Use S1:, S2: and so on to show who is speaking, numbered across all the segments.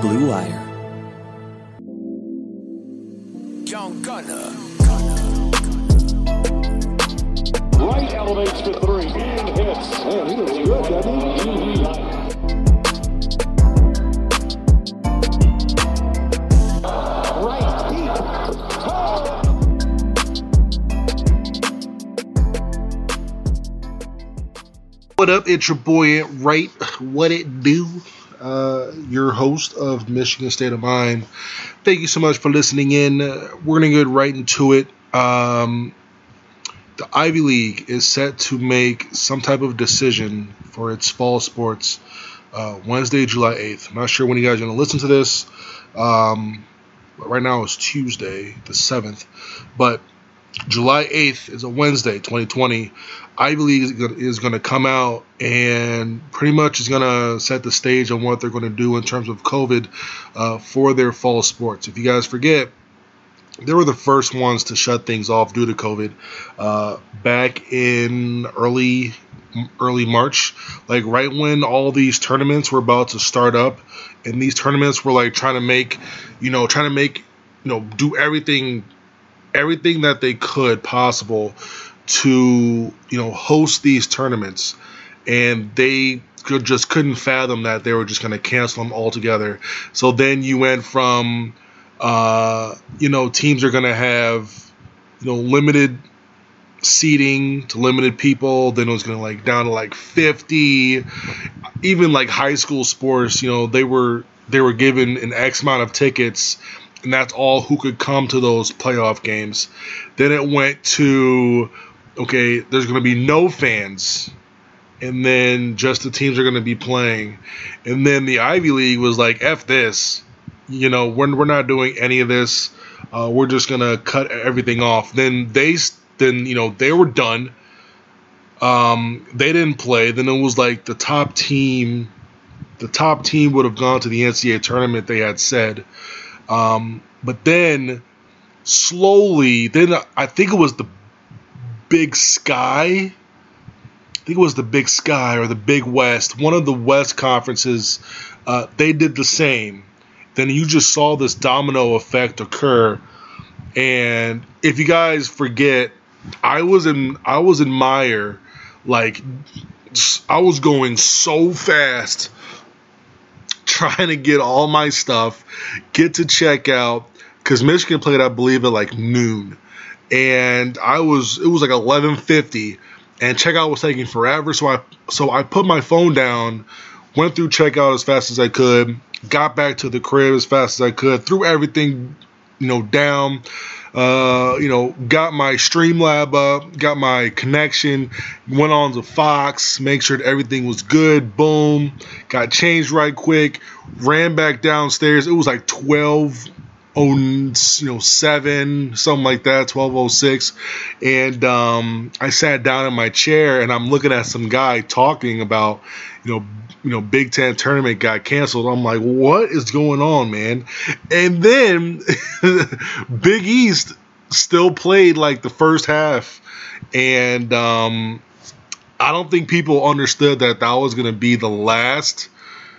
S1: Blue Wire.
S2: Young Gunner.
S3: Right elevates to three and hits. Man, he looks good, doesn't he? Right deep. Oh.
S4: What up? It's your boy, Right? What it do? Your host of Michigan State of Mind. Thank you so much for listening in. We're going to get right into it. The Ivy League is set to make some type of decision for its fall sports Wednesday, July 8th. I'm not sure when you guys are going to listen to this. Right now it's Tuesday, the 7th. But July 8th is a Wednesday, 2020. Ivy League is going to come out and pretty much is going to set the stage on what they're going to do in terms of COVID for their fall sports. If you guys forget, they were the first ones to shut things off due to COVID back in early March, like right when all these tournaments were about to start up, and these tournaments were like trying to make, do everything that they could possible to, host these tournaments, and they couldn't fathom that they were just going to cancel them altogether. So then you went from, teams are going to have, limited seating to limited people. Then it was going to down to 50. Even high school sports, they were given an X amount of tickets, and that's all who could come to those playoff games. Then it went to, okay, there's going to be no fans, and then just the teams are going to be playing. And then the Ivy League was like, F this. We're not doing any of this. We're just going to cut everything off. Then they were done. They didn't play. Then it was the top team would have gone to the NCAA tournament, they had said. But then slowly, I think it was the Big Sky. I think it was the Big Sky or the Big West. One of the West conferences, they did the same. Then you just saw this domino effect occur. And if you guys forget, I was in Meyer, I was going so fast trying to get all my stuff, get to checkout, because Michigan played, I believe, at noon. And it was 11:50, and checkout was taking forever. So I put my phone down, went through checkout as fast as I could, got back to the crib as fast as I could, threw everything, down, got my Streamlab up, got my connection, went on to Fox, make sure that everything was good, boom, got changed right quick, ran back downstairs. It was 12:07, something like that, 12:06, and I sat down in my chair, and I'm looking at some guy talking about, Big Ten tournament got canceled. I'm like, what is going on, man? And then Big East still played the first half, and I don't think people understood that was going to be the last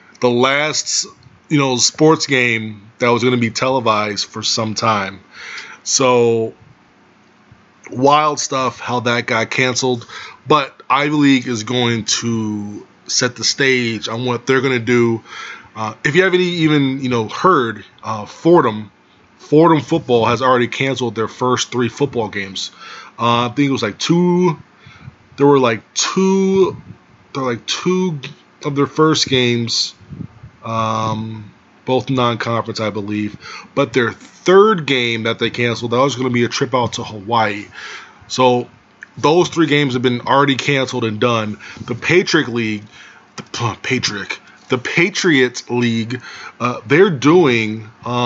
S4: sports game that was going to be televised for some time. So wild stuff how that got canceled, but Ivy League is going to set the stage on what they're going to do. If you haven't even heard, Fordham football has already canceled their first 3 football games. I think it was two. There were two of their first games, both non-conference, I believe. But their third game that they canceled, that was going to be a trip out to Hawaii. So those 3 games have been already canceled and done. The Patriot League, the Patriots League, they're doing.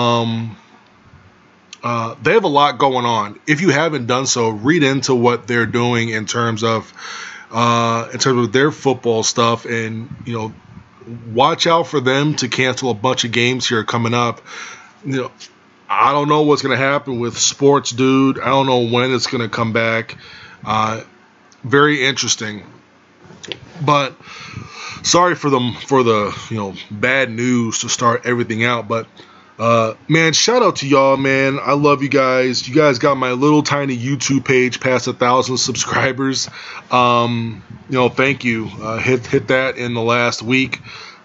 S4: They have a lot going on. If you haven't done so, read into what they're doing in terms of their football stuff, and watch out for them to cancel a bunch of games here coming up. I don't know what's going to happen with sports, dude. I don't know when it's going to come back. Very interesting. But sorry for the bad news to start everything out. But man, shout out to y'all, man. I love you guys. You guys got my little tiny YouTube page past 1,000 subscribers. Thank you. Hit that in the last week.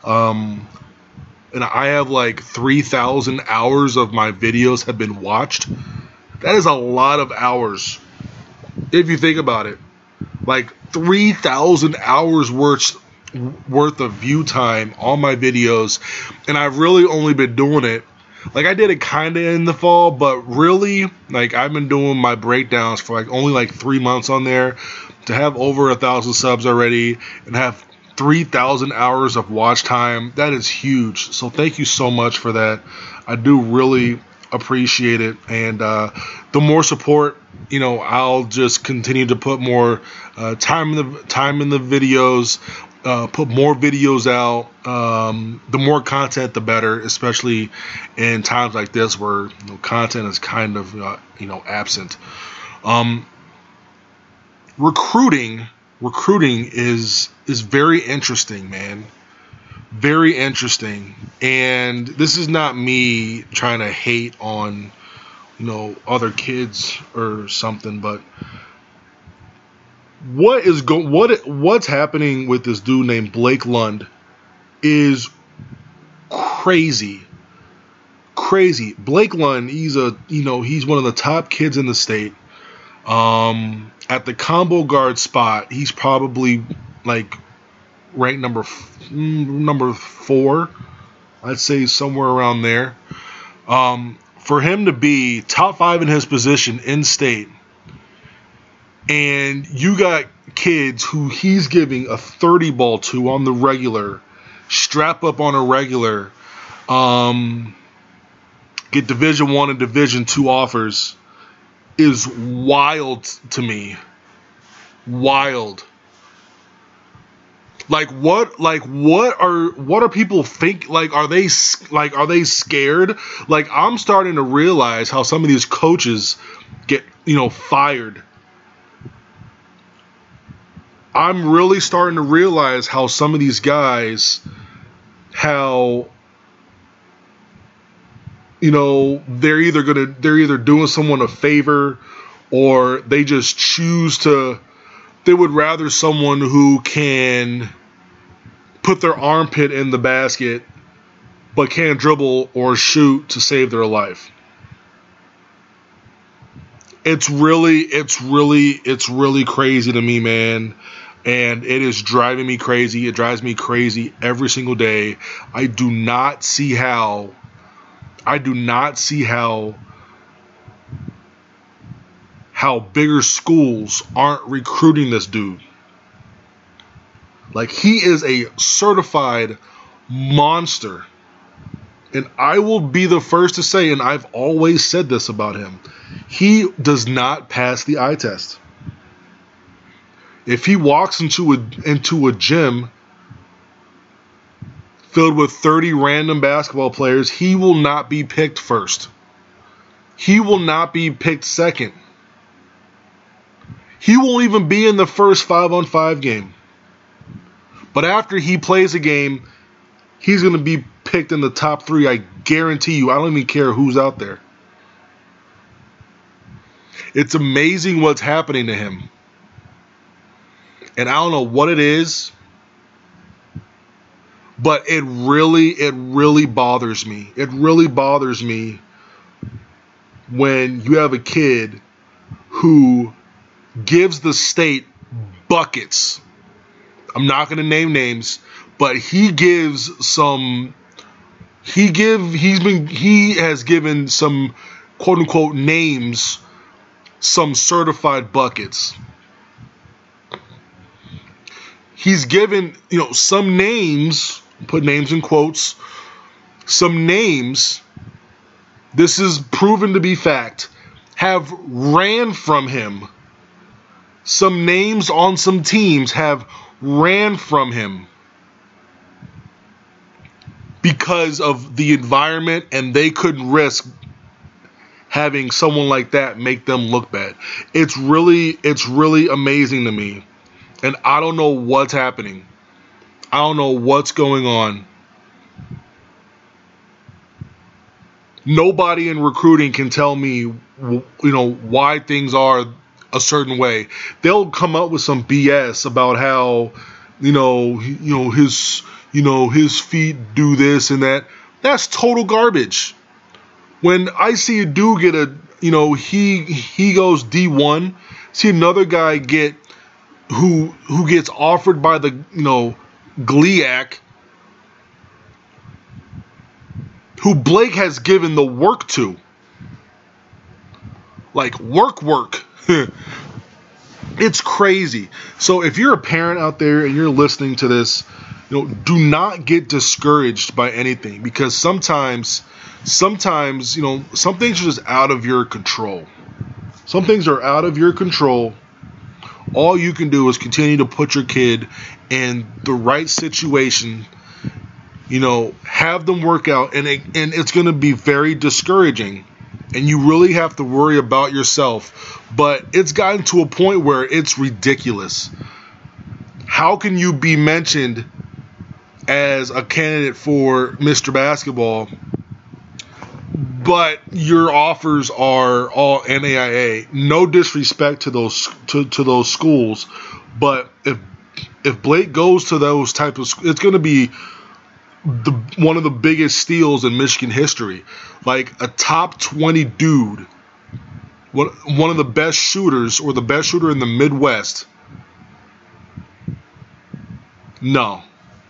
S4: And I have like 3,000 hours of my videos have been watched. That is a lot of hours. If you think about it, like 3,000 hours worth of view time on my videos. And I've really only been doing it. Like I did it kind of in the fall, but really like I've been doing my breakdowns for like only like 3 months on there. To have over 1,000 subs already and have 3,000 hours of watch time, that is huge. So thank you so much for that. I do really appreciate it. And the more support, I'll just continue to put more time in the videos, put more videos out. The more content, the better, especially in times like this where content is kind of absent. Recruiting is very interesting, man. Very interesting. And this is not me trying to hate on, other kids or something, but what's happening with this dude named Blake Lund is crazy. Crazy. Blake Lund, he's one of the top kids in the state. At the combo guard spot, he's probably like ranked number 4. I'd say somewhere around there. For him to be top 5 in his position in state, and you got kids who he's giving a 30 ball to on the regular, strap up on a regular, get Division I and Division II offers, is wild to me. Wild. What are people think? Are they scared? I'm starting to realize how some of these coaches get, fired. I'm really starting to realize how some of these guys, they're either doing someone a favor, or they just choose to. They would rather someone who can put their armpit in the basket but can't dribble or shoot to save their life. It's really crazy to me, man. And it is driving me crazy. It drives me crazy every single day. I do not see how bigger schools aren't recruiting this dude. He is a certified monster. And I will be the first to say, and I've always said this about him, he does not pass the eye test. If he walks into a gym filled with 30 random basketball players, he will not be picked first. He will not be picked second. He won't even be in the first 5-on-5 game. But after he plays a game, he's going to be picked in the top 3. I guarantee you. I don't even care who's out there. It's amazing what's happening to him. And I don't know what it is, but it really bothers me. It really bothers me when you have a kid who gives the state buckets. I'm not going to name names, but he has given some quote unquote names some certified buckets. He's given, some names, put names in quotes, some names, this is proven to be fact, have ran from him. Some names on some teams have ran from him because of the environment, and they couldn't risk having someone like that make them look bad. It's really amazing to me And I don't know what's happening. I don't know what's going on. Nobody in recruiting can tell me, why things are a certain way. They'll come up with some BS about how, his feet do this and that. That's total garbage. When I see a dude get he goes D1, see another guy get who gets offered by the GLIAC, who Blake has given the work to. Like work. It's crazy. So if you're a parent out there and you're listening to this, do not get discouraged by anything, because sometimes, some things are just out of your control. Some things are out of your control. All you can do is continue to put your kid in the right situation, have them work out, and it's going to be very discouraging, and you really have to worry about yourself. But it's gotten to a point where it's ridiculous. How can you be mentioned as a candidate for Mr. Basketball, but your offers are all NAIA? No disrespect to those those schools, but if Blake goes to those type of schools, it's going to be one of the biggest steals in Michigan history. Like a top 20 dude, one of the best shooters, or the best shooter in the Midwest. No.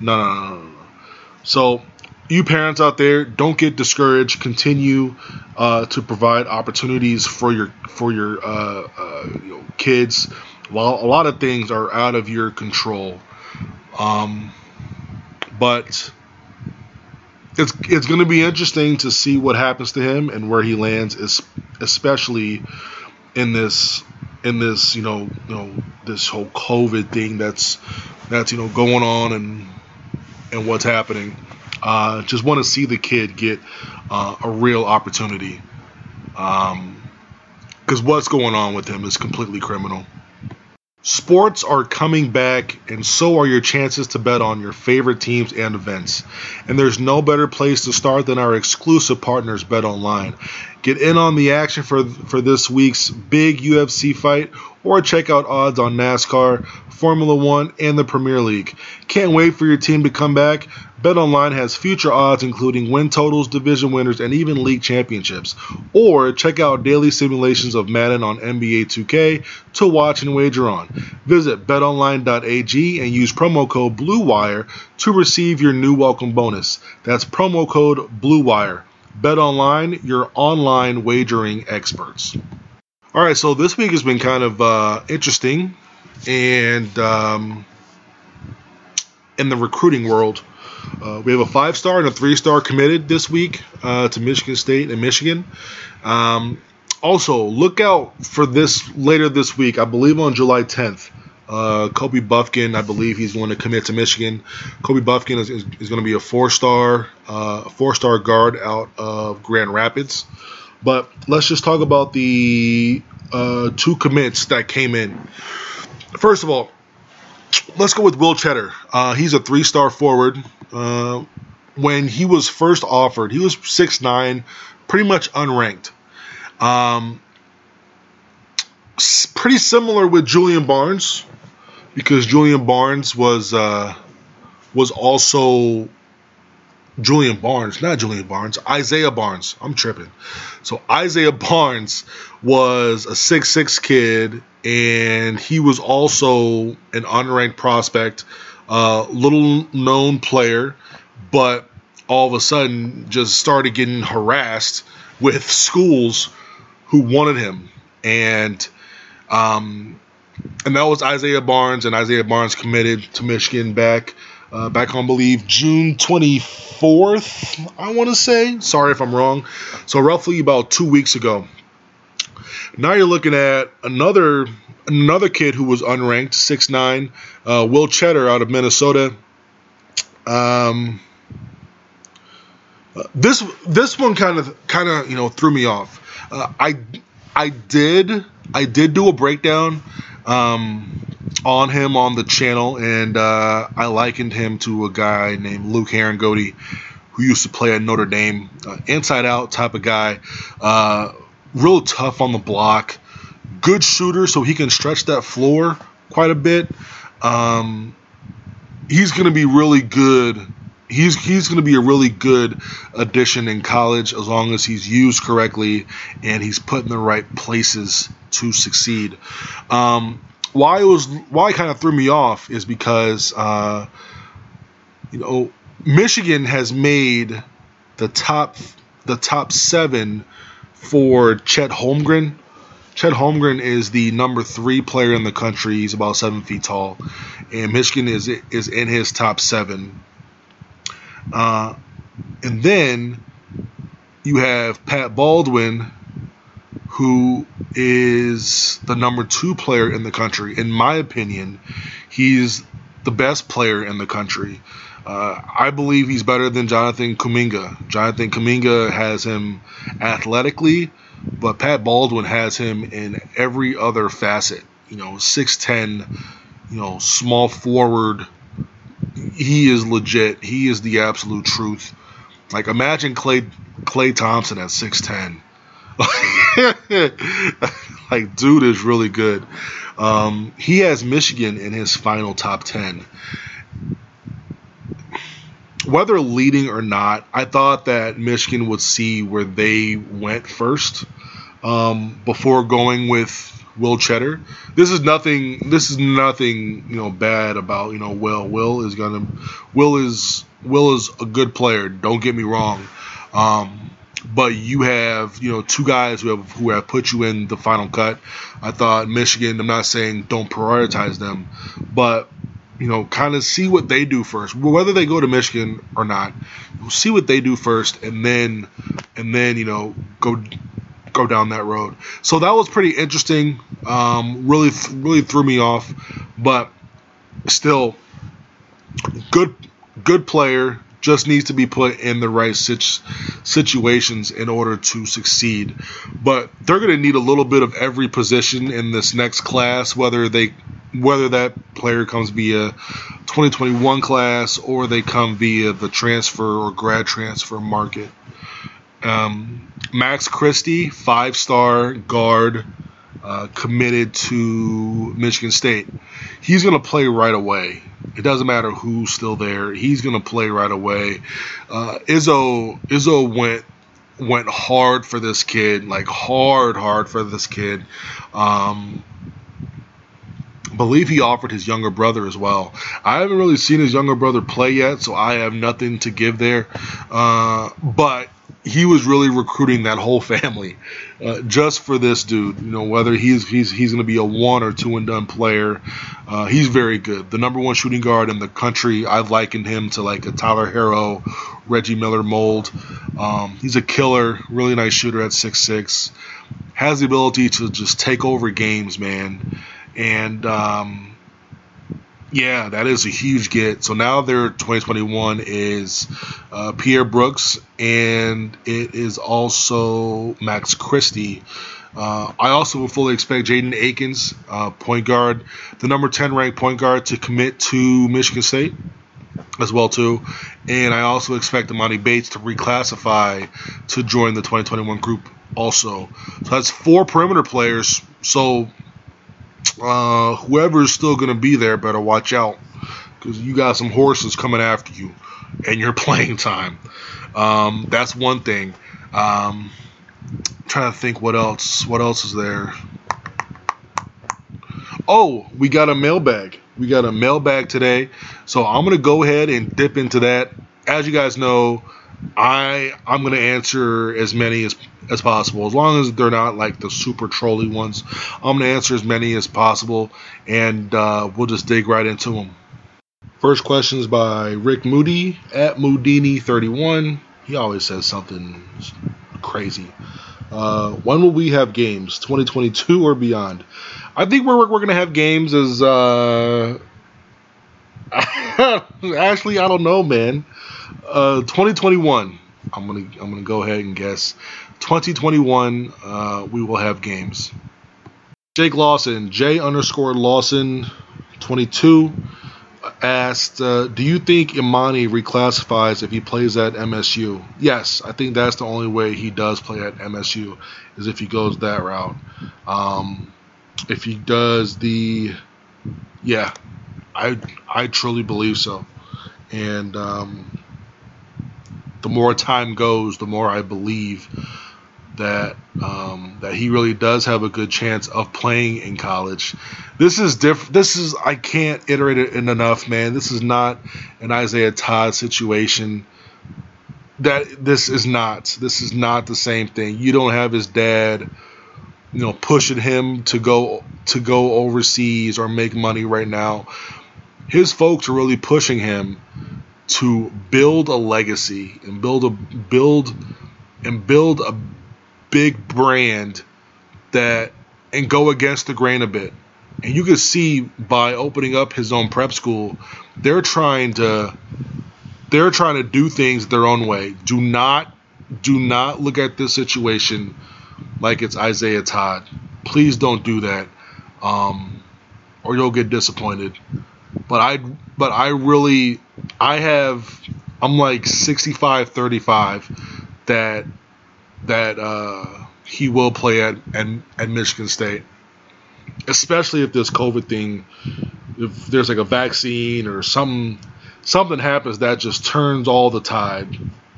S4: So, you parents out there, don't get discouraged. Continue to provide opportunities for your kids, while a lot of things are out of your control. But it's going to be interesting to see what happens to him and where he lands, especially in this this whole COVID thing that's going on and what's happening. Just want to see the kid get a real opportunity, because what's going on with him is completely criminal. Sports are coming back, and so are your chances to bet on your favorite teams and events. And there's no better place to start than our exclusive partners, BetOnline. Get in on the action for this week's big UFC fight, or check out odds on NASCAR, Formula One, and the Premier League. Can't wait for your team to come back? BetOnline has future odds including win totals, division winners, and even league championships. Or check out daily simulations of Madden on NBA 2K to watch and wager on. Visit betonline.ag and use promo code BLUEWIRE to receive your new welcome bonus. That's promo code BLUEWIRE. BetOnline, your online wagering experts. All right, so this week has been kind of interesting, and in the recruiting world, we have a 5-star and a 3-star committed this week to Michigan State and Michigan. Also, look out for this later this week. I believe on July 10th, Kobe Buffkin, I believe he's going to commit to Michigan. Kobe Buffkin is going to be a 4-star guard out of Grand Rapids. But let's just talk about the 2 commits that came in. First of all, let's go with Will Cheddar. He's a 3-star forward. When he was first offered, he was 6'9", pretty much unranked. Pretty similar with Julian Barnes, because Julian Barnes was also Isaiah Barnes. I'm tripping. So Isaiah Barnes was a 6'6" kid, and he was also an unranked prospect, little known player, but all of a sudden just started getting harassed with schools who wanted him. And that was Isaiah Barnes, and Isaiah Barnes committed to Michigan back on, I believe, June 24th, I want to say. Sorry if I'm wrong. So roughly about 2 weeks ago. Now you're looking at another kid who was unranked, 6'9", Will Cheddar out of Minnesota. This one kind of threw me off. I did do a breakdown on him on the channel, and I likened him to a guy named Luke Herringody, who used to play at Notre Dame. Inside out type of guy. Real tough on the block. Good shooter, so he can stretch that floor quite a bit. He's going to be really good. He's going to be a really good addition in college as long as he's used correctly and he's put in the right places to succeed. Why it kind of threw me off is because Michigan has made the top 7 for Chet Holmgren. Chet Holmgren is the number 3 player in the country. He's about 7 feet tall, and Michigan is in his top 7. And then you have Pat Baldwin, who is the number 2 player in the country. In my opinion, he's the best player in the country. I believe he's better than Jonathan Kuminga. Jonathan Kuminga has him athletically, but Pat Baldwin has him in every other facet. 6'10", small forward. He is legit. He is the absolute truth. Like, imagine Klay Thompson at 6'10". Like, dude is really good. He has Michigan in his final top 10. Whether leading or not, I thought that Michigan would see where they went first before going with Will Cheddar. This is nothing bad about Will. Will is a good player. Don't get me wrong. But you have 2 guys who have put you in the final cut. I thought Michigan. I'm not saying don't prioritize them, but kind of see what they do first. Whether they go to Michigan or not, see what they do first, and then go down that road. So that was pretty interesting. Really threw me off, but still, good player. Just needs to be put in the right situations in order to succeed. But they're going to need a little bit of every position in this next class, whether that player comes via 2021 class or they come via the transfer or grad transfer market. Max Christie, 5-star guard, committed to Michigan State. He's going to play right away. It doesn't matter who's still there. He's going to play right away. Izzo went hard for this kid, like hard for this kid. Believe he offered his younger brother as well. I haven't really seen his younger brother play yet, so I have nothing to give there. But he was really recruiting that whole family just for this dude. Whether he's going to be a 1 or 2 and done player, he's very good. The number 1 shooting guard in the country. I've likened him to like a Tyler Herro, Reggie Miller mold. He's a killer, really nice shooter at 6'6". Has the ability to just take over games, man. And that is a huge get. So now their 2021 is Pierre Brooks, and it is also Max Christie. I also fully expect Jaden Akins, point guard, the number 10 ranked point guard, to commit to Michigan State as well too. And I also expect Amani Bates to reclassify to join the 2021 group also. So that's 4 perimeter players. So whoever's still going to be there better watch out, because you got some horses coming after you and your playing time. That's one thing. Trying to think what else is there. Oh, we got a mailbag. We got a mailbag today, so I'm going to go ahead and dip into that. As you guys know, I'm going to answer as many as possible, as long as they're not like the super trolly ones. I'm going to answer as many as possible, and we'll just dig right into them. First question is by Rick Moody at Moodini31. He always says something crazy. When will we have games? 2022 or beyond? I think we're going to have games as actually, I don't know, man. 2021. I'm gonna go ahead and guess 2021. We will have games. Jake Lawson, J_Lawson 22 asked, do you think Imani reclassifies if he plays at MSU? Yes, I think that's the only way he does play at MSU, is if he goes that route. If he does I truly believe so. And the more time goes, the more I believe that he really does have a good chance of playing in college. This is different. I can't iterate it enough, man. This is not an Isaiah Todd situation. This is not the same thing. You don't have his dad, pushing him to go overseas or make money right now. His folks are really pushing him to build a legacy and build a big brand and go against the grain a bit. And you can see by opening up his own prep school, they're trying to do things their own way. Do not look at this situation like it's Isaiah Todd. Please don't do that, or you'll get disappointed. But I'm like 65-35 that he will play at Michigan State, especially if this COVID thing, if there's like a vaccine or something happens that just turns all the tide.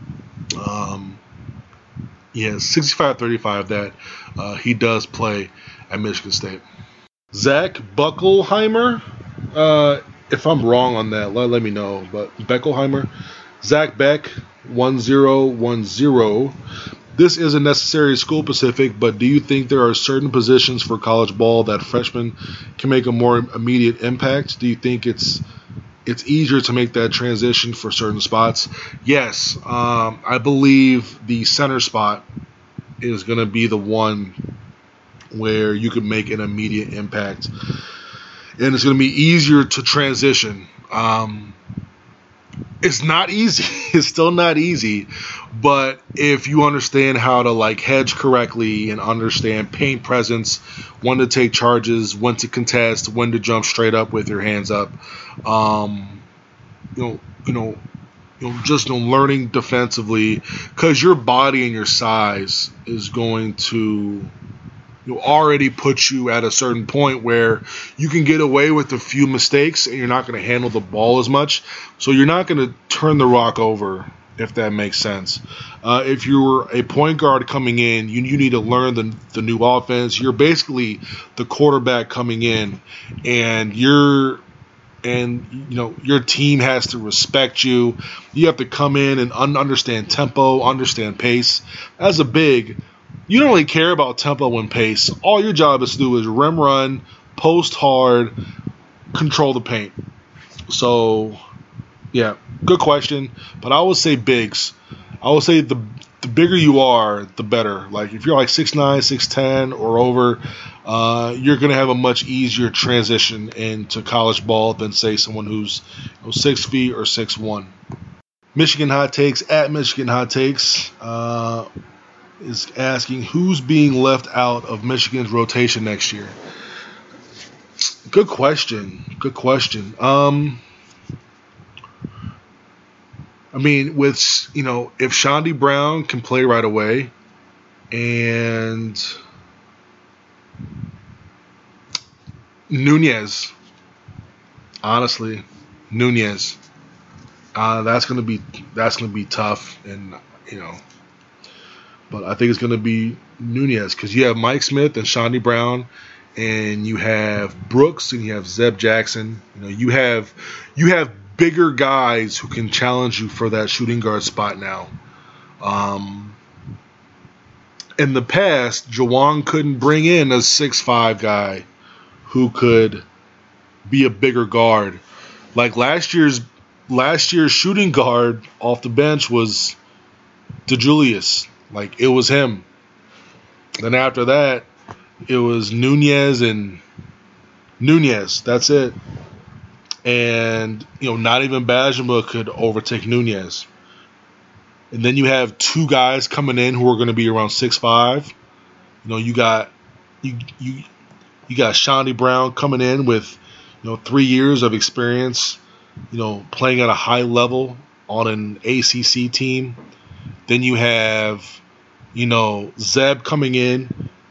S4: 65-35 that he does play at Michigan State. Zach Buckelheimer, if I'm wrong on that, let me know. But Beckelheimer, Zach Beck, 1010. This isn't necessarily school specific, but do you think there are certain positions for college ball that freshmen can make a more immediate impact? Do you think it's easier to make that transition for certain spots? Yes, I believe the center spot is going to be the one where you can make an immediate impact, and it's going to be easier to transition. It's not easy. It's still not easy, but if you understand how to hedge correctly and understand paint presence, when to take charges, when to contest, when to jump straight up with your hands up, just learning defensively, because your body and your size is going to already put you at a certain point where you can get away with a few mistakes and you're not going to handle the ball as much. So you're not going to turn the rock over, if that makes sense. If you're a point guard coming in, you need to learn the new offense. You're basically the quarterback coming in, and your team has to respect you. You have to come in and understand tempo, understand pace. As a big, you don't really care about tempo and pace. All your job is to do is rim run, post hard, control the paint. So, yeah, good question. But I would say bigs. I would say the bigger you are, the better. If you're 6'9", 6'10", or over, you're going to have a much easier transition into college ball than, say, someone who's 6 feet or 6'1". Michigan Hot Takes at Michigan Hot Takes is asking who's being left out of Michigan's rotation next year. Good question. If Shandy Brown can play right away, and Nunez, that's gonna be tough, and but I think it's going to be Nunez, because you have Mike Smith and Shandy Brown, and you have Brooks, and you have Zeb Jackson. You have bigger guys who can challenge you for that shooting guard spot now. In the past, Jawan couldn't bring in a 6'5" guy who could be a bigger guard. Last year's shooting guard off the bench was DeJulius. It was him. Then after that, it was Nunez. That's it. And, not even Bajema could overtake Nunez. And then you have two guys coming in who are going to be around 6'5". You got Shandy Brown coming in with, 3 years of experience, playing at a high level on an ACC team. Then you have, Zeb coming in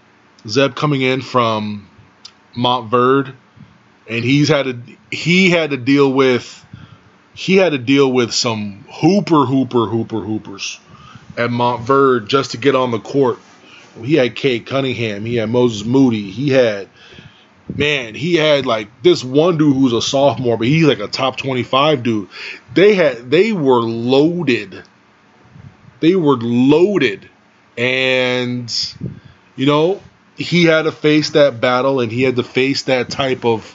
S4: from Montverde, and he had to deal with some hoopers at Montverde just to get on the court. He had Cade Cunningham, he had Moses Moody, he had like this one dude who's a sophomore, but he's like a top 25 dude. They were loaded. And he had to face that battle, and he had to face that type of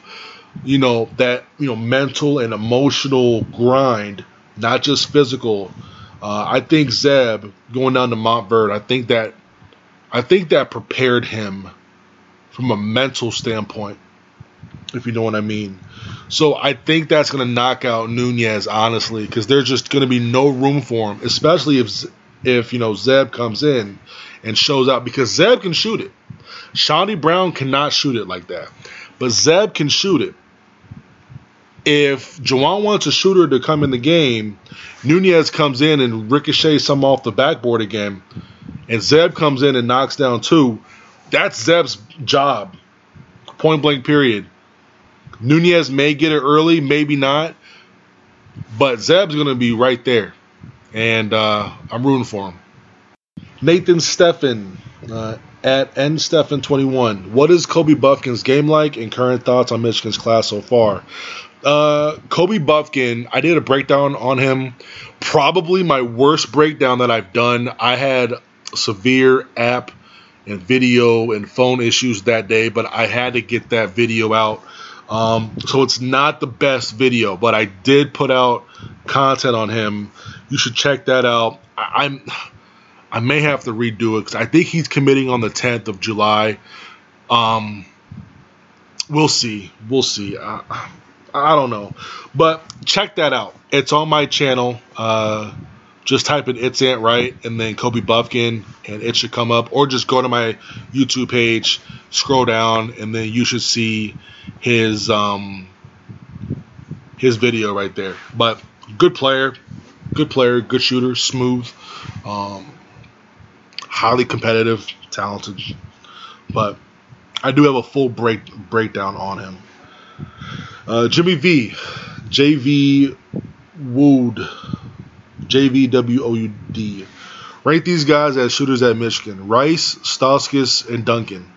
S4: mental and emotional grind, not just physical. I think Zeb going down to Montverde, I think that prepared him from a mental standpoint, if you know what I mean. So I think that's going to knock out Nunez, honestly, because there's just going to be no room for him, especially if Zeb comes in and shows out, because Zeb can shoot it. Shonty Brown cannot shoot it like that, but Zeb can shoot it. If Juwan wants a shooter to come in the game, Nunez comes in and ricochets some off the backboard again, and Zeb comes in and knocks down 2. That's Zeb's job. Point blank, period. Nunez may get it early, maybe not, but Zeb's going to be right there, and I'm rooting for him. Nathan Steffen at nsteffen21. What is Kobe Buffkin's game like, and current thoughts on Michigan's class so far? Kobe Buffkin, I did a breakdown on him. Probably my worst breakdown that I've done. I had severe app and video and phone issues that day, but I had to get that video out. So it's not the best video, but I did put out content on him. You should check that out. I may have to redo it because I think he's committing on the 10th of July. We'll see. I don't know. But check that out. It's on my channel. Just type in It's Ant Right and then Kobe Buffkin, and it should come up. Or just go to my YouTube page, scroll down, and then you should see his video right there. But good player, good shooter, smooth, highly competitive, talented. But I do have a full breakdown on him. Jimmy V, JV Wood, JVWOUD. Rank these guys as shooters at Michigan: Rice, Stauskas, and Duncan.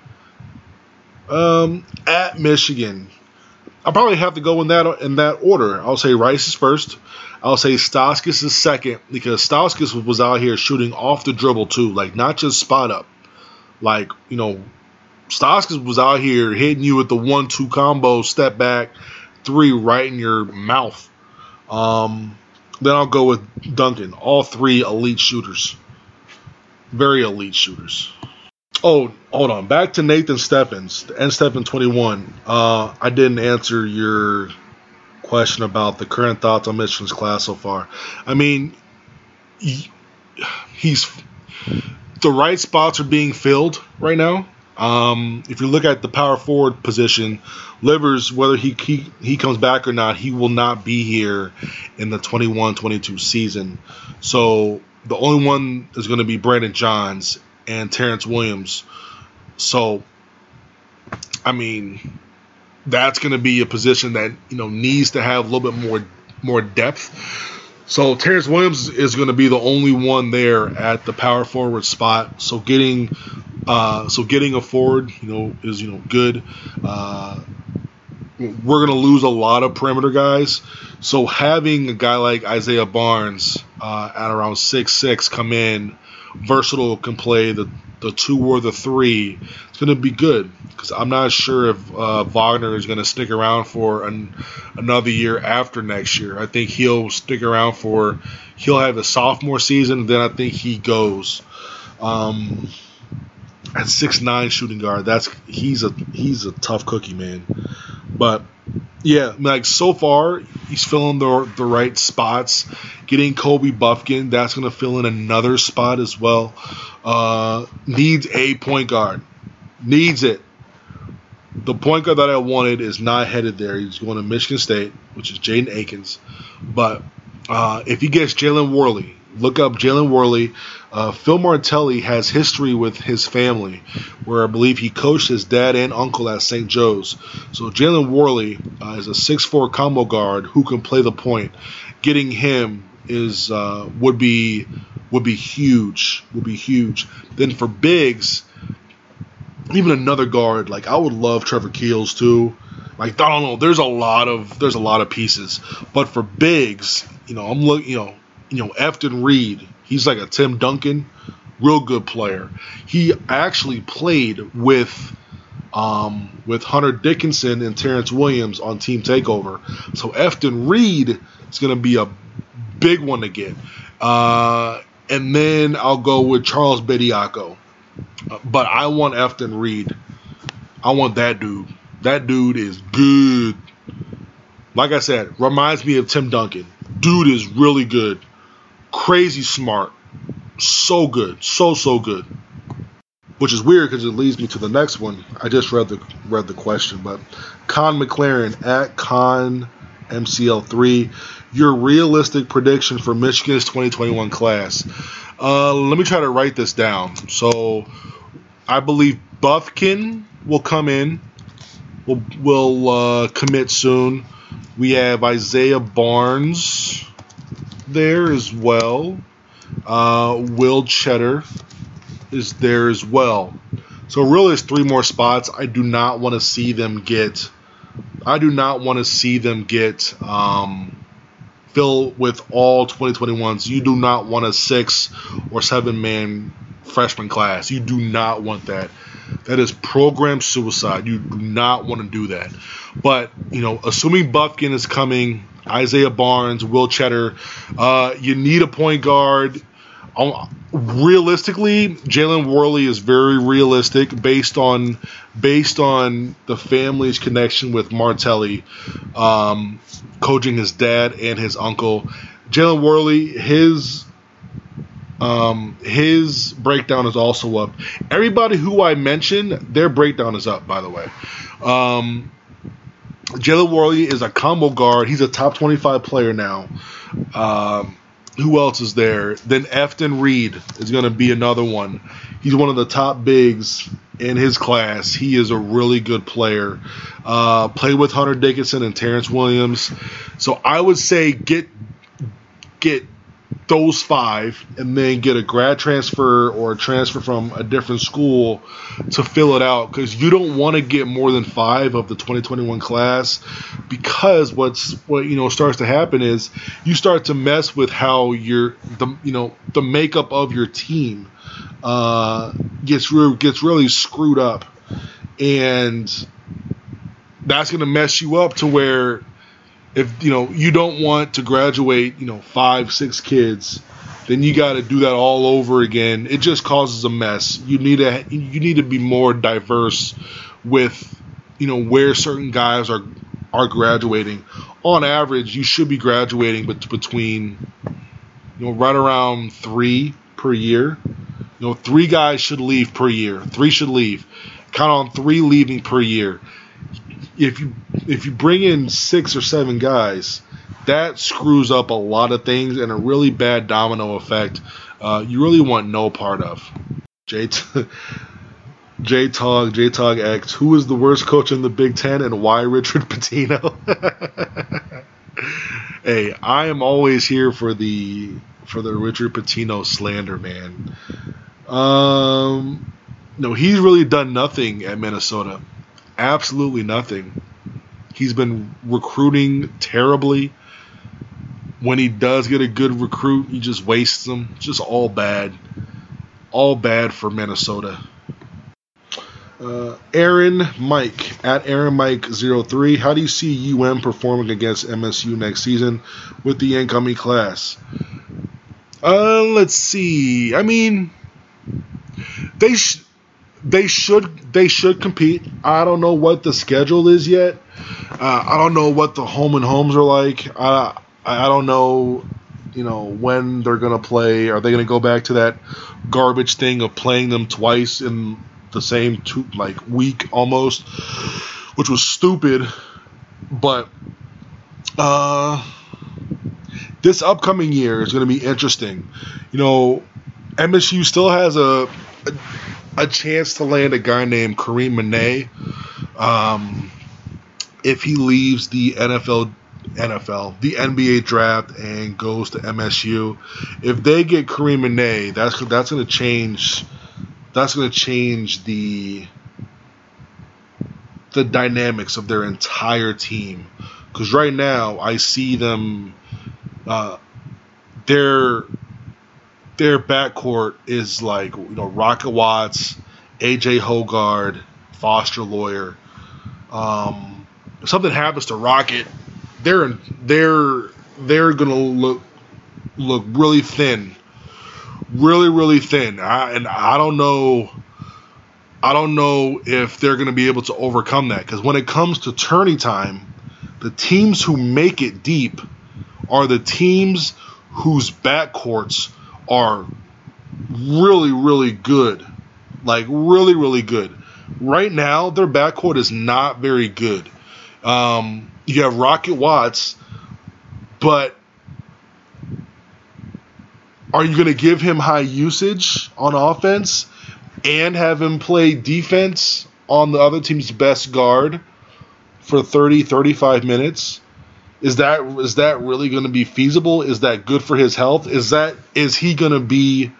S4: At Michigan, I'll probably have to go in that order. I'll say Rice is first. I'll say Stauskas is second, because Stauskas was out here shooting off the dribble too, like not just spot up. Like, Stauskas was out here hitting you with the 1-2 combo, step back, 3 right in your mouth. Then I'll go with Duncan. All 3 elite shooters. Very elite shooters. Oh, hold on. Back to Nathan Steffens, nsteffen21. I didn't answer your question about the current thoughts on Michigan's class so far. I mean, he's the right spots are being filled right now. If you look at the power forward position, Livers, whether he comes back or not, he will not be here in the 21-22 season. So the only one is going to be Brandon Johns and Terrence Williams. So, I mean, that's going to be a position that needs to have a little bit more depth. So Terrence Williams is going to be the only one there at the power forward spot. So getting a forward, is good. We're going to lose a lot of perimeter guys. So having a guy like Isaiah Barnes at around 6'6" come in, versatile, can play the 2 or the 3, it's going to be good, because I'm not sure if Wagner is going to stick around for another year after next year. I think he'll stick around he'll have the sophomore season, then I think he goes. At 6'9" shooting guard, he's a tough cookie, man. But yeah, like so far, he's filling the right spots. Getting Kobe Buffkin, that's going to fill in another spot as well. Needs a point guard. Needs it. The point guard that I wanted is not headed there. He's going to Michigan State, which is Jaden Akins. But if he gets Jalen Worley, look up Jalen Worley. Phil Martelli has history with his family, where I believe he coached his dad and uncle at St. Joe's. So Jalen Worley is a 6'4" combo guard who can play the point. Getting him is would be huge. Would be huge. Then for bigs, even another guard, like I would love Trevor Keels too. Like I don't know, there's a lot of pieces. But for bigs, I'm looking, Efton Reed, he's like a Tim Duncan, real good player. He actually played with Hunter Dickinson and Terrence Williams on Team Takeover. So Efton Reed is going to be a big one to get. And then I'll go with Charles Bediako. But I want Efton Reed. I want that dude. That dude is good. Like I said, reminds me of Tim Duncan. Dude is really good. Crazy smart. So good. So good. Which is weird because it leads me to the next one. I just read the question, but Con McLaren at Con MCL3. Your realistic prediction for Michigan's 2021 class. Let me try to write this down. So I believe Bufkin will come in. Will commit soon. We have Isaiah Barnes there as well. Will Cheddar is there as well. So really there's 3 more spots. I do not want to see them get fill with all 2021s. You do not want a 6 or 7 man freshman class. You do not want that. That is program suicide. You do not want to do that. But, assuming Bufkin is coming, Isaiah Barnes, Will Cheddar, you need a point guard. Realistically, Jalen Worley is very realistic based on the family's connection with Martelli, coaching his dad and his uncle. Jalen Worley, his breakdown is also up. Everybody who I mentioned, their breakdown is up, by the way. Jalen Worley is a combo guard. He's a top 25 player now. Who else is there? Then Efton Reed is going to be another one. He's one of the top bigs in his class. He is a really good player. Played with Hunter Dickinson and Terrence Williams. So I would say get those 5 and then get a grad transfer or a transfer from a different school to fill it out, because you don't want to get more than 5 of the 2021 class, because what starts to happen is you start to mess with how the makeup of your team gets really screwed up, and that's going to mess you up to where if you don't want to graduate 5-6 kids, then you got to do that all over again. It just causes a mess. You need to be more diverse with where certain guys are graduating. On average, you should be graduating between right around 3 per year. 3 guys should leave per year. 3 should leave. Count on 3 leaving per year. If you bring in 6 or 7 guys, that screws up a lot of things and a really bad domino effect you really want no part of. J-Tog X, who is the worst coach in the Big Ten and why Richard Pitino? Hey, I am always here for the Richard Pitino slander, man. No, he's really done nothing at Minnesota. Absolutely nothing. He's been recruiting terribly. When he does get a good recruit, he just wastes them. Just all bad. All bad for Minnesota. Aaron Mike, at Aaron Mike 03. How do you see UM performing against MSU next season with the incoming class? Let's see. I mean, they should compete. I don't know what the schedule is yet. I don't know what the home and homes are like. I don't know, when they're going to play. Are they going to go back to that garbage thing of playing them twice in the same week almost? which was stupid. But this upcoming year is going to be interesting. MSU still has a chance to land a guy named Kareem Manet if he leaves the the NBA draft and goes to MSU. If they get Kareem Manet, that's going to change. That's going to change the dynamics of their entire team. Because right now, I see them. Their backcourt is like Rocket Watts, AJ Hoggard, Foster Loyer. If something happens to Rocket, they're gonna look really thin, really thin. I don't know if they're gonna be able to overcome that, because when it comes to tourney time, the teams who make it deep are the teams whose backcourts are really good. Like really good. Right now, their backcourt is not very good. You have Rocket Watts, but are you going to give him high usage on offense and have him play defense on the other team's best guard for 30-35 minutes? Is that really going to be feasible? Is that good for his health? Is he going to be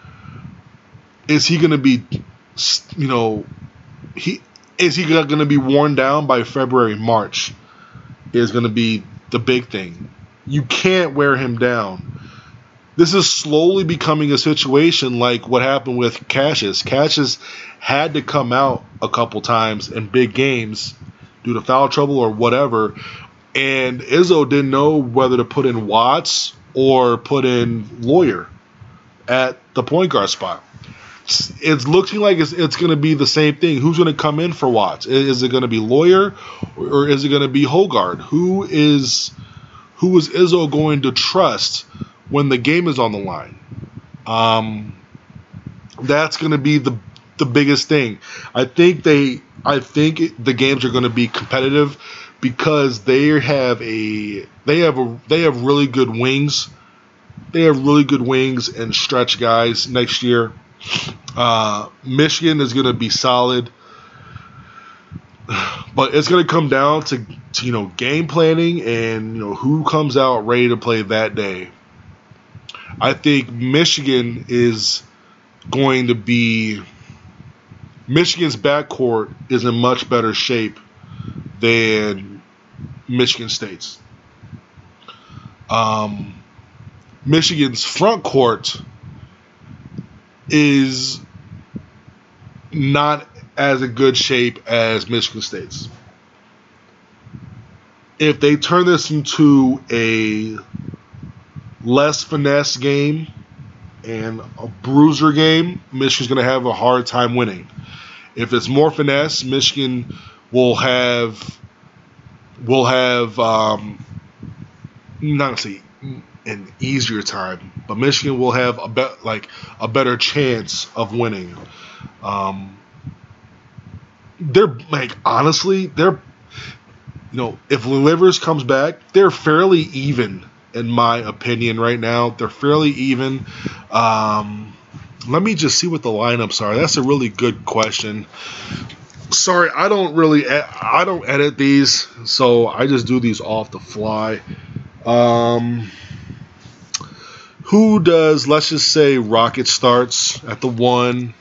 S4: worn down by February, March? Is going to be the big thing. You can't wear him down. This is slowly becoming a situation like what happened with Cassius. Cassius had to come out a couple times in big games due to foul trouble or whatever, and Izzo didn't know whether to put in Watts or put in Loyer at the point guard spot. It's looking like it's going to be the same thing. Who's going to come in for Watts? Is it going to be Loyer or is it going to be Hoggard? Who is Izzo going to trust when the game is on the line? That's going to be the biggest thing. I think the games are going to be competitive because they have really good wings. They have really good wings and stretch guys next year. Michigan is going to be solid, but it's going to come down to game planning and who comes out ready to play that day. I think Michigan's backcourt is in much better shape than Michigan State's. Michigan's front court is not as in good shape as Michigan State's. If they turn this into a less finesse game and a bruiser game, Michigan's going to have a hard time winning. If it's more finesse, Michigan will have not to say an easier time, but Michigan will have a better chance of winning. They're honestly, if Livers comes back, they're fairly even in my opinion right now. They're fairly even. Let me just see what the lineups are. That's a really good question. Sorry, I don't edit these, so I just do these off the fly. Who does, let's just say Rocket starts at the 1.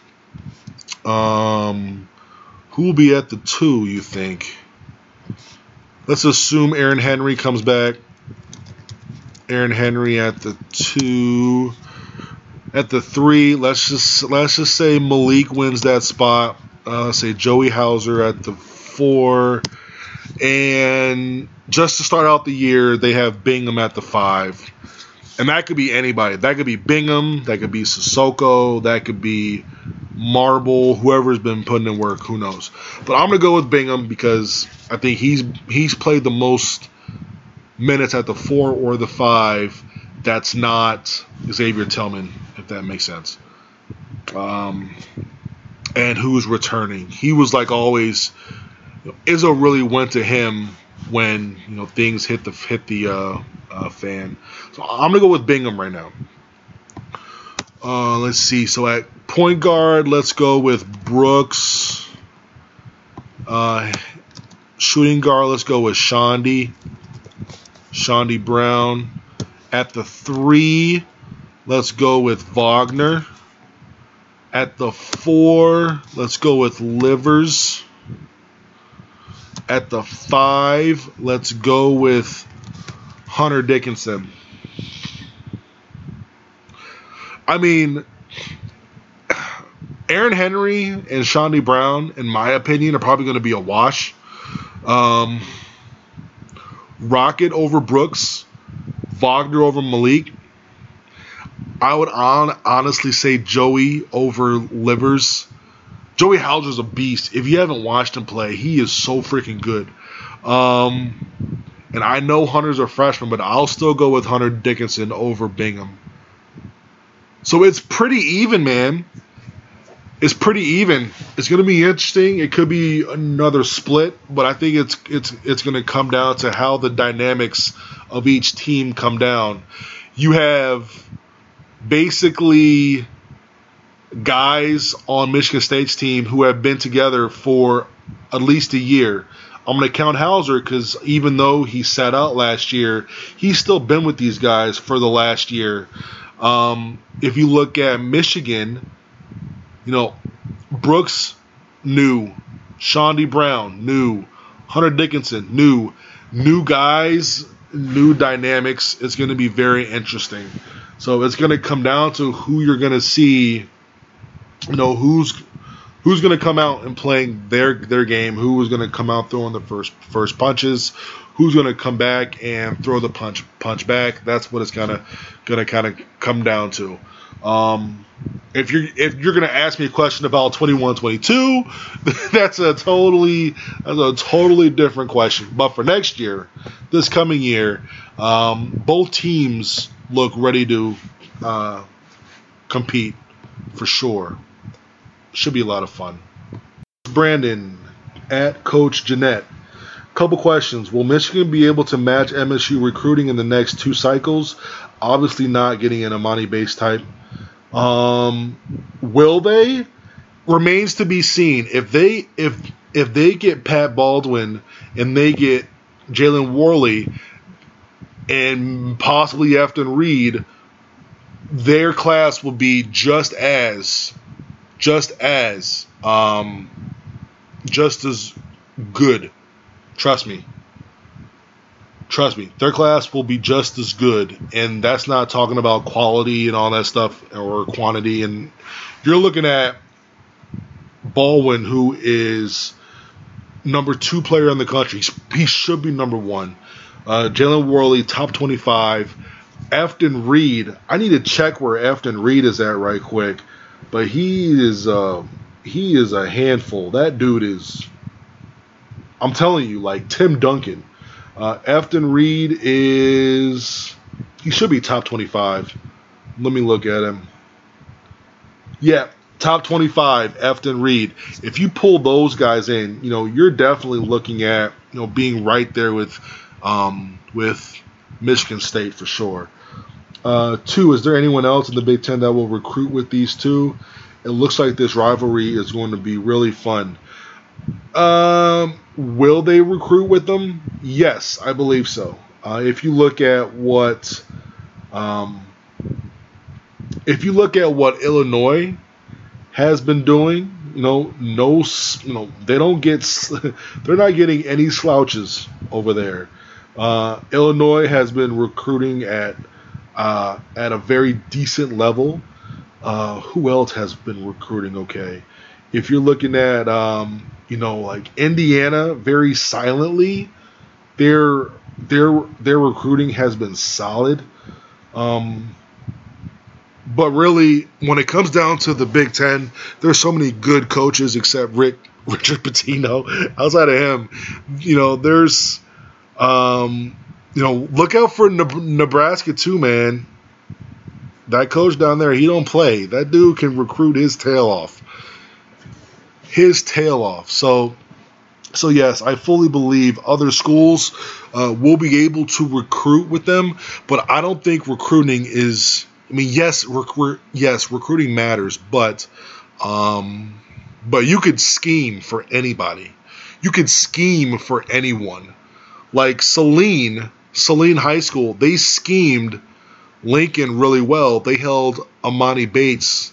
S4: Who will be at the 2, you think? Let's assume Aaron Henry comes back. Aaron Henry at the 2. At the 3, let's just say Malik wins that spot. Say Joey Hauser at the 4. And just to start out the year, they have Bingham at the 5. And that could be anybody. That could be Bingham. That could be Sissoko. That could be Marble. Whoever's been putting in work. Who knows? But I'm going to go with Bingham because I think he's played the most minutes at the 4 or the 5. That's not Xavier Tillman, if that makes sense. And who's returning. He was like always Izzo really went to him when things hit the fan. So I'm gonna go with Bingham right now. Let's see. So at point guard, let's go with Brooks. Shooting guard, let's go with Shondi Brown. At the 3, let's go with Wagner. At the 4, let's go with Livers. At the 5, let's go with Hunter Dickinson. I mean, Aaron Henry and Shondi Brown, in my opinion, are probably going to be a wash. Rocket over Brooks, Wagner over Malik. I would honestly say Joey over Livers. Joey Hauser's a beast. If you haven't watched him play, he is so freaking good. And I know Hunter's a freshman, but I'll still go with Hunter Dickinson over Bingham. So it's pretty even, man. It's pretty even. It's going to be interesting. It could be another split, but I think it's going to come down to how the dynamics of each team come down. You have basically guys on Michigan State's team who have been together for at least a year. I'm going to count Hauser because even though he sat out last year, he's still been with these guys for the last year. If you look at Michigan, Brooks, new. Shondi Brown, new. Hunter Dickinson, new guys, new dynamics. It's going to be very interesting. So it's going to come down to who you're going to see, who's going to come out and playing their game, who is going to come out throwing the first punches, who's going to come back and throw the punch back. That's what it's going to kind of come down to. If you're going to ask me a question about 21-22, that's a totally different question. But for next year, this coming year, both teams look ready to compete for sure. Should be a lot of fun. Brandon at Coach Jeanette. Couple questions. Will Michigan be able to match MSU recruiting in the next 2 cycles? Obviously not getting an Amani Bates type. Will they? Remains to be seen. If they get Pat Baldwin and they get Jalen Worley and possibly Afton Reed, their class will be just as good. Trust me. Their class will be just as good, and that's not talking about quality and all that stuff or quantity. And you're looking at Baldwin, who is number 2 player in the country. He should be number 1. Jalen Worley, top 25. Afton Reed, I need to check where Afton Reed is at right quick, but he is a handful. That dude is, I'm telling you, like Tim Duncan. Afton Reed he should be top 25. Let me look at him. Yeah, top 25, Afton Reed. If you pull those guys in, you're definitely looking at, being right there with Michigan State for sure. 2, is there anyone else in the Big Ten that will recruit with these two? It looks like this rivalry is going to be really fun. Will they recruit with them? Yes, I believe so. If you look at what Illinois has been doing, they don't get, they're not getting any slouches over there. Illinois has been recruiting at a very decent level. Who else has been recruiting okay? If you're looking at, like Indiana, very silently, their recruiting has been solid. But really, when it comes down to the Big Ten, there's so many good coaches except Richard Pitino. Outside of him, there's, look out for Nebraska too, man. That coach down there, he don't play. That dude can recruit his tail off. So So yes, I fully believe other schools will be able to recruit with them, but I don't think recruiting is. I mean, yes, recruiting matters, but you could scheme for anybody. You could scheme for anyone. Like Saline High School, they schemed Lincoln really well. They held Amani Bates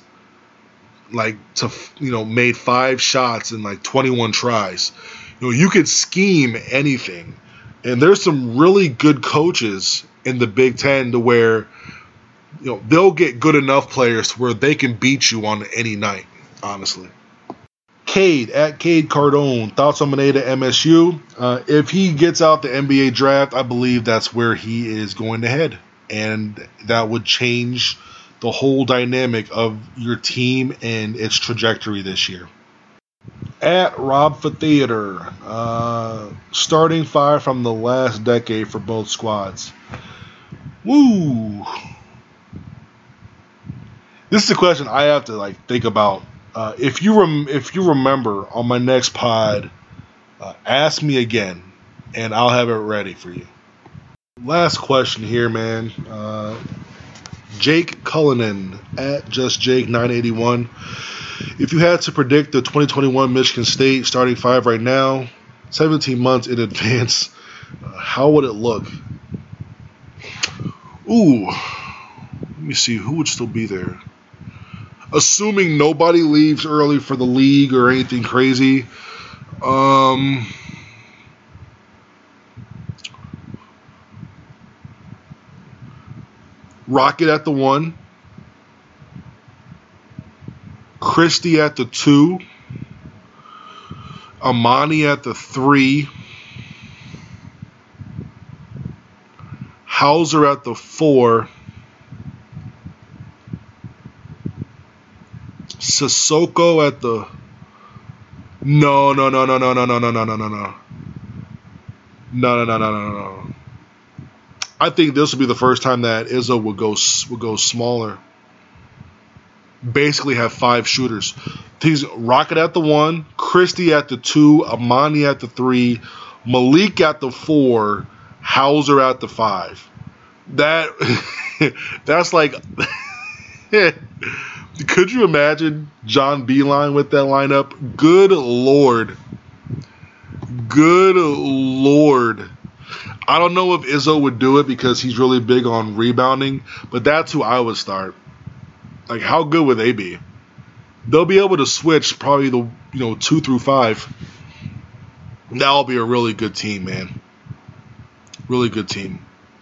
S4: made 5 shots in like 21 tries. You could scheme anything. And there's some really good coaches in the Big Ten to where they'll get good enough players to where they can beat you on any night, honestly. Cade, at Cade Cardone, thoughts on Mineta MSU? If he gets out the NBA draft, I believe that's where he is going to head. And that would change the whole dynamic of your team and its trajectory this year. At Rob for Theater, starting 5 from the last decade for both squads. Woo! This is a question I have to think about. If you remember on my next pod, ask me again, and I'll have it ready for you. Last question here, man. Jake Cullinan at JustJake981. If you had to predict the 2021 Michigan State starting 5 right now, 17 months in advance, how would it look? Ooh, let me see, who would still be there? Assuming nobody leaves early for the league or anything crazy. Rocket at the 1. Christie at the 2. Amani at the 3. Hauser at the 4. Sissoko at the... No. I think this will be the first time that Izzo would go smaller. Basically have 5 shooters. He's Rocket at the 1, Christie at the 2, Amani at the 3, Malik at the 4, Hauser at the 5. That's like... Could you imagine John Beilein with that lineup? Good Lord. I don't know if Izzo would do it because he's really big on rebounding, but that's who I would start. How good would they be? They'll be able to switch probably the 2 through 5. That'll be a really good team, man. Really good team.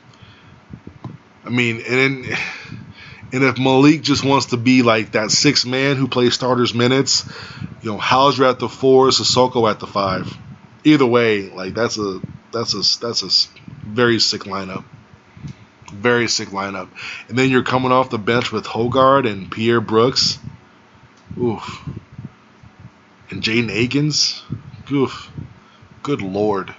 S4: I mean, and if Malik just wants to be like that 6th man who plays starters minutes, Hauser at the 4, Sissoko at the 5. Either way, that's a very sick lineup. Very sick lineup. And then you're coming off the bench with Hogard and Pierre Brooks. Oof. And Jaden Akins. Oof. Good Lord.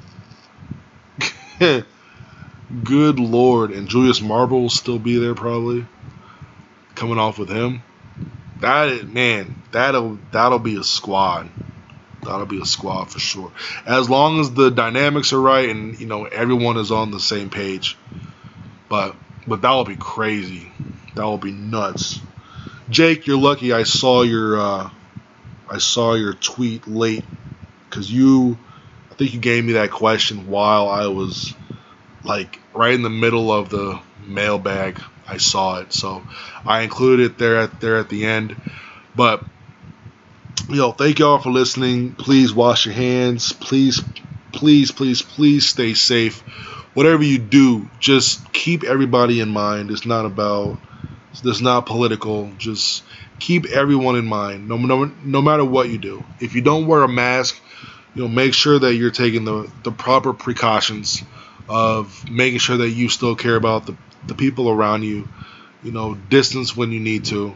S4: Good Lord. And Julius Marble will still be there probably. Coming off with him. That'll be a squad. That'll be a squad for sure. As long as the dynamics are right and everyone is on the same page. But that will be crazy. That will be nuts. Jake, you're lucky I saw your tweet late because I think you gave me that question while I was right in the middle of the mailbag. I saw it, so I included it there at the end. But thank y'all for listening. Please wash your hands. Please stay safe. Whatever you do, just keep everybody in mind. It's not political. Just keep everyone in mind, no matter what you do. If you don't wear a mask, make sure that you're taking the proper precautions of making sure that you still care about the people around you. Distance when you need to.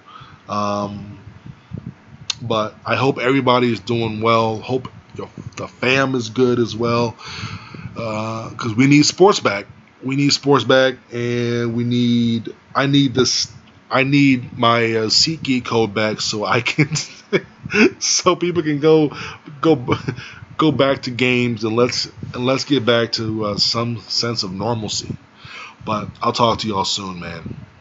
S4: But I hope everybody is doing well. Hope the fam is good as well. Because we need sports back. We need sports back, and I need my SeatGeek code back so I can, so people can go go back to games and let's get back to some sense of normalcy. But I'll talk to y'all soon, man.